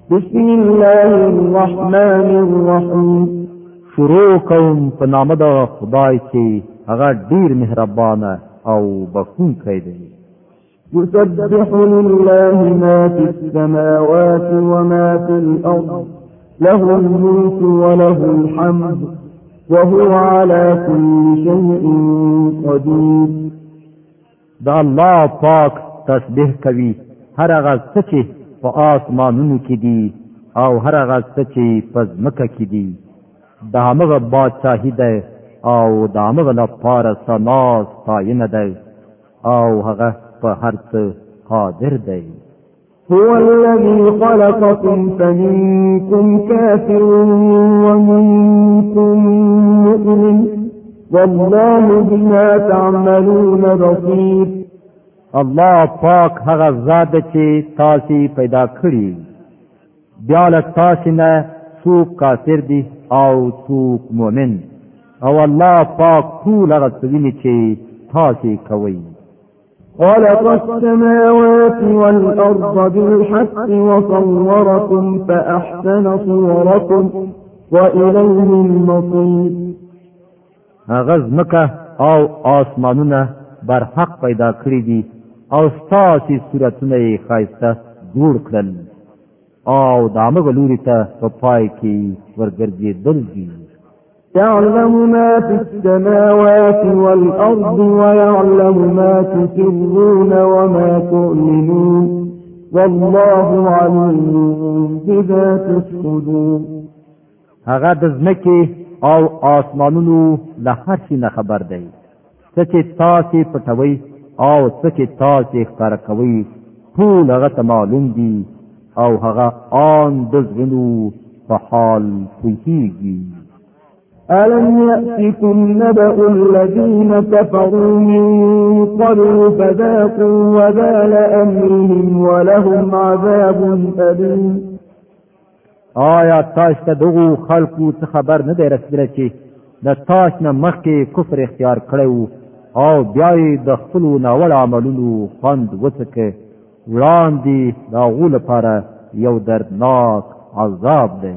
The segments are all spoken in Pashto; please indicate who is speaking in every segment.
Speaker 1: بسم الله الرحمن الرحیم.
Speaker 2: شروع کوم په نام د خدای چې هغه ډیر مهربان او بخښونکی دی.
Speaker 1: يسبح لله ما في السماوات وما في الأرض له الملك وله الحمد وهو على كل شيء قدير.
Speaker 2: دا الله پاک تسبیح کوي هر هغه څه چې په آسمانونو کې دي او هر هغه څه چې په ځمکه کې دي. دا هغه بادشاهي ده او دا هغه لپاره ثنا ستاینه ده او هغه په هر څه قادر دی.
Speaker 1: هو الذي خلقكم فمنكم كافر ومنكم مؤمن والله بما تعملون بصير.
Speaker 2: الله پاک هغه ذات چې تاسو پیدا کړی بیا له تاسو نه څوک کافر دي او څوک مؤمن او الله پاک ټول هغه څه چې تاسو کوي.
Speaker 1: خلق السماوات والأرض بالحق وصوركم فأحسن صوركم وإليه المصير.
Speaker 2: هغه ځمکه او آسمانونه بر حق پیدا کړی دي او ستاسو صورتونه یې ښایسته جوړ کړل او د هغه لوري ته په پای کې ورګرځېدل دي.
Speaker 1: يعلم ما في السماوات والأرض ويعلم ما تسرون وما تعلنون والله عليم بذات الصدور.
Speaker 2: هغه د ځمکې او آسمانونو له هر شي نه خبر دی. څه چې تاسو پټوي او څه چې تاسو ښکار کوي ټول هغه ته معلوم دي او هغه آن د زړونو په حال پوهیږي.
Speaker 1: ألم يأتكم نبأ الذين كفروا من قبل فذاقوا وبال أمرهم ولهم عذاب أليم.
Speaker 2: آیا تاسو ته دغه خلقو څه خبر نه دی رسیدلی چې د تاسو نه مخکې کفر اختیار کړو او بیا یې د خپلو ناوړه عملونو خوند وڅکه وړاندې د هغو لپاره یو دردناک عذاب دی.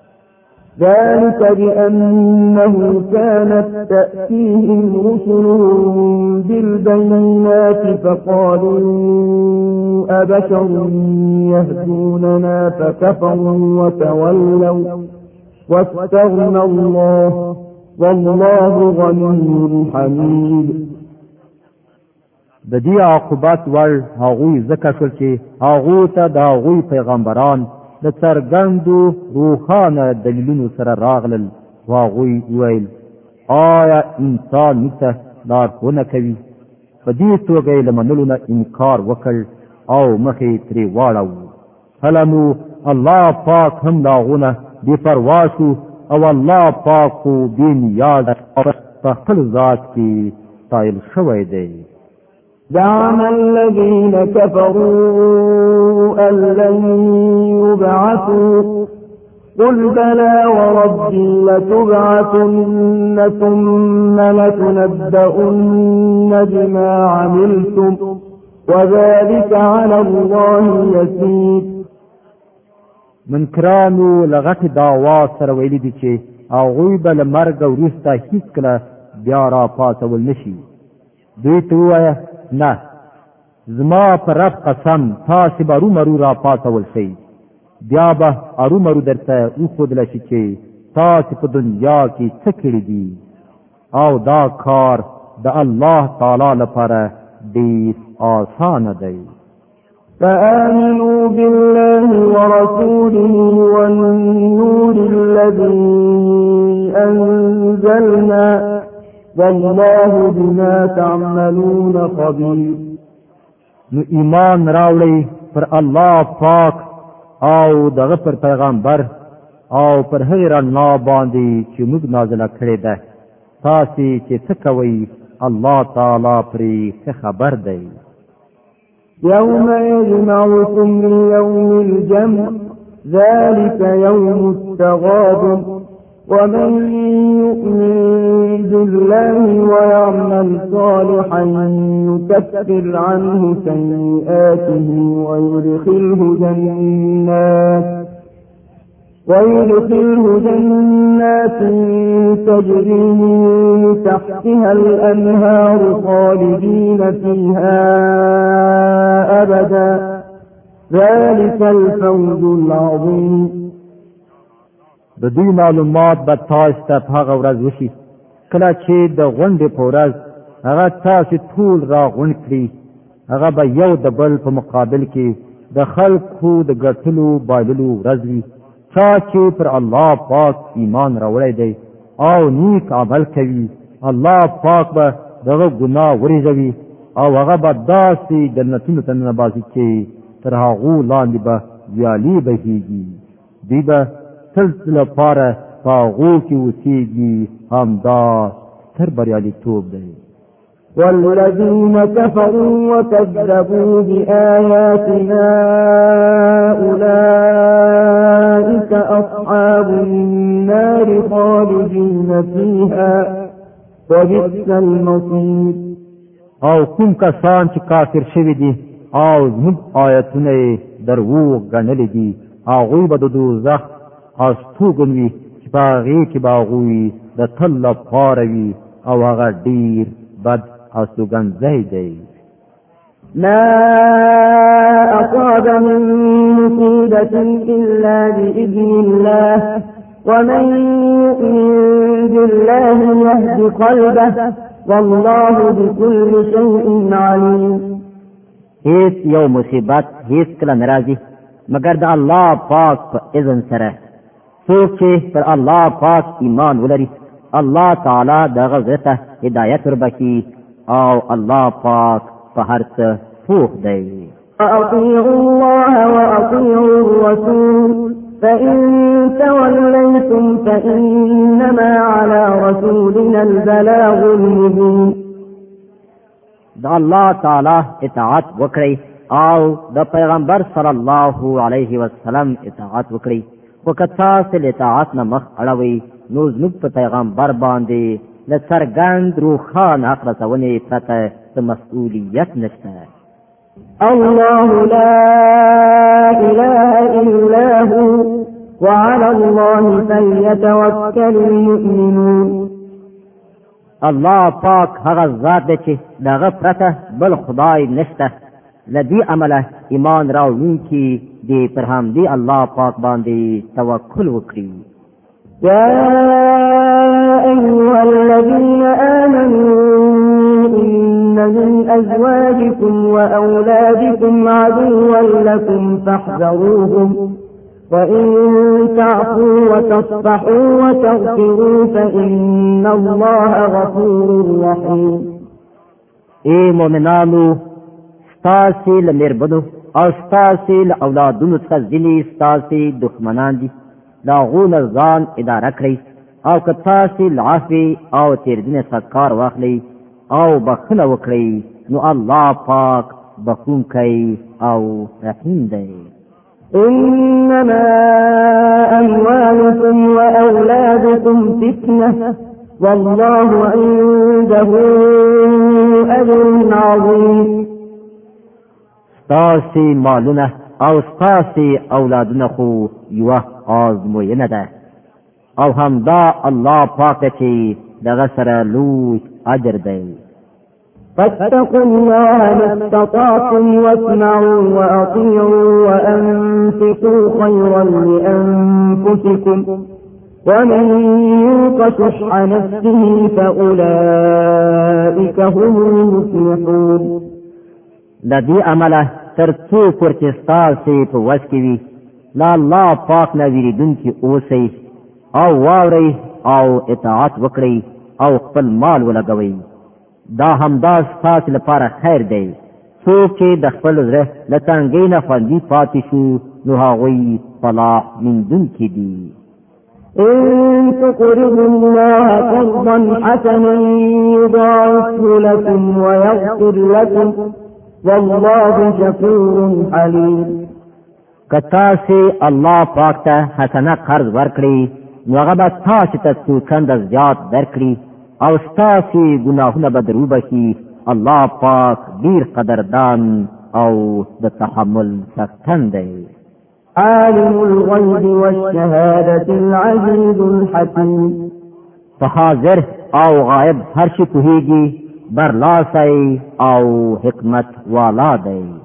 Speaker 1: ذلك بأنه كانت تأتيهم رسلهم بالبينات فقالوا أبشر يهدوننا فكفروا وتولوا واستغنى الله والله غني حميد.
Speaker 2: د دې عاقبت ور هغوی ذکر شول چې هغوی ته د هغوی پیغمبران د څرګندو روحانه دلیلونو سره راغلل او هغوی ویل آیا انسان نته لارښوونه کوي. په دې توګه یې له منلو نه انکار وکړ او مخې ترې واړاوه. کله نو الله پاک هم د هغو نه بې پروا شو او الله پاک خو بې نیازه په خپل ذات کې ستایل شوی دی.
Speaker 1: زعم الذين كفروا أن لن يبعثوا قل بلى وربي لتبعثن ثم لتنبؤن بما عملتم وذلك على الله يسير.
Speaker 2: منکرانو لغت دعوا سره ویلي دي چې هغوی به له مرګ وروسته هیڅکله بیا را پاڅول نشي. دوی ته ووایه نه زما پر رب قسم تاسو به رومرو را پاڅول شئ بیا به ارومرو درته وښودله شي چې تاسو په دنیا کې څه کړي دي او دا کار د الله تعالی لپاره ډېر آسانه دی.
Speaker 1: فآمنوا بالله ورسوله والنور الذي أنزلنا والله بما تعملون خبير.
Speaker 2: نو ایمان راوړئ پر الله پاک او دغه پر پیغمبر او پر هغه رڼا باندې چې موږ نازله کړې ده. تاسو چې څه کوئ الله تعالی پرې خبر دی.
Speaker 1: يوم يجمعكم ليوم الجمع ذلك يوم التغابن ومن يؤمن بالله ويعمل صالحا يكفر عنه سيئاته ويدخله ويدخله جنات تجري من تحتها الأنهار خالدين فيها أبدا ذلك الفوز العظيم.
Speaker 2: د دوی معلومات به تاسو ته هغه ورځ وشي کله چې د غونډې په ورځ هغه تاسو ټول را غونډ کړي. هغه به یو د بل په مقابل کې د خلکو د ګټلو بایللو ورځ وي. چا چې پر الله پاک ایمان راوړی دی او نیک عمل کوي الله پاک به دغه ګناه ورزوي او هغه به داسې جنتونو ته ننباسي چې تر هغو لاندې به ویالې بهیږي. دوی به تل لپاره په هغو کې اوسېږي. همدا ستر بریالیتوب دی.
Speaker 1: والذين كفروا وكذبوا بآياتنا أولئك أصحاب النار خالدين فيها وبئس المصير.
Speaker 2: او کوم کسان چې کافر شوي دي او زموږ آیتونه دروغ ګڼلي دي هغوی به د دوزخ استوګن وي چې په هغې کې به هغوی د تل لپاره وي او هغه ډېر بد استوګنځی دی.
Speaker 1: ما أصاب من مصيبة إلا بإذن الله ومن يؤمن بالله يهد قلبه والله بكل شيء عليم.
Speaker 3: هیڅ یو مصیبت هیڅ کله ناراضي مگر د الله پاک په اذن سره. څوک چې پر الله پاک ایمان ولري الله تعالی دغه ته هدایت وربخي او الله پاک په هر څه پوه دی.
Speaker 1: أطيعوا الله وأطيعوا الرسول فإن توليتم فإنما على رسولنا البلاغ المبين.
Speaker 3: د الله تعالی اطاعت وکړئ او د پیغمبر صلی الله علیه وسلم اطاعت وکړئ. خو که تاسو له اطاعت نه مخ اړوئ نو زموږ په پیغمبر باندې له څرګند روښانه حق رسونې پرته د مسؤلیت نشته.
Speaker 1: الله لا إله إلا هو وعلى الله فليتوكل المؤمنون.
Speaker 3: الله پاک هغه ذات دی چې دغه پرته بل خدای نشته. لدی عمله ایمان راوړونکي دې پر همدې الله پاک باندې توکل وکړي.
Speaker 1: يا أيها الذين آمنوا إن من أزواجكم وأولادكم عدوا لكم فاحذروهم وإن تعفوا وتصفحوا وتغفروا فإن الله غفور رحيم.
Speaker 3: اے مومنانو ستاسې له مېرمنو او ستاسې له اولادونو څخه ځینې ستاسې دښمنان دي. د هغو نه ځان اداره کړئ او که تاسې له عفوې او تېرېدنې څخه کار واخلئ او بخښنه وکړئ نو الله پاک بخښونکی او رحیم دی.
Speaker 1: إنما أموالكم وأولادكم فتنة والله عنده أجر عظيم.
Speaker 3: ستاسې مالونه او ستاسې اولادونه خو یوه آزموینه ده او همدا الله پاک چې دغه سره لوی اجر دی.
Speaker 1: فاتقوا الله ما استطعتم واسمعوا وأطيعوا وأنفقوا خيرا لأنفسكم ومن يوق شح نفسه فأولئك هم المفلحون.
Speaker 3: د دې عمله تر څو پورې چې ستاسې په وس کې وي له الله پاک نه ویریدونکي اوسئ او واورئ او اطاعت وکړئ او خپل مال ولګوئ. دا همدا ستاسې لپاره خیر دی. څوک چې د خپل زړه له تنګۍ نه خوندي پاتې شو نو هغوی فلاح موندونکي دي.
Speaker 1: إن تقرضوا الله قرضا حسنا يضاعفه لكم ويغفر لكم والله شكور حليم.
Speaker 3: که تاسې الله پاک ته حسنه قرض ورکړئ نو هغه به تاسې ته څو چنده زیات درکړي او ستاسې ګناهونه به در وبخي. الله پاک ډېر قدردان او د تحمل څښتن دی.
Speaker 1: عالم الغيب والشهادة العزيز الحكيم
Speaker 3: فحاضر او غائب هر شي پوهیږي برلاسی او حکمت والا دی.